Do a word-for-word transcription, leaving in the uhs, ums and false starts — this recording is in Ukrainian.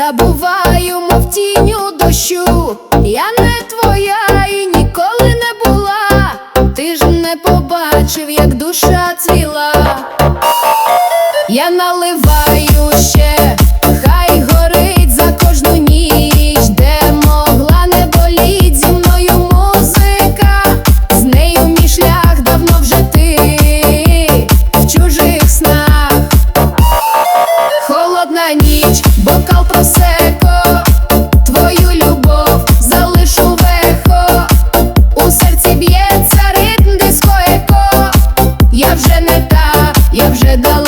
Забуваю, мов тінню дощу. Я не твоя і ніколи не була. Ти ж не побачив, як душа цвіла. Я наливаю ще, хай горить за кожну ніч, де могла не боліть зі мною музика. З нею мій шлях давно вже ти в чужих снах. Холодна ніч, бокал просеко, твою любов залишу в ехо. У серці б'ється ритм дискотеко. Я вже не та, я вже дала.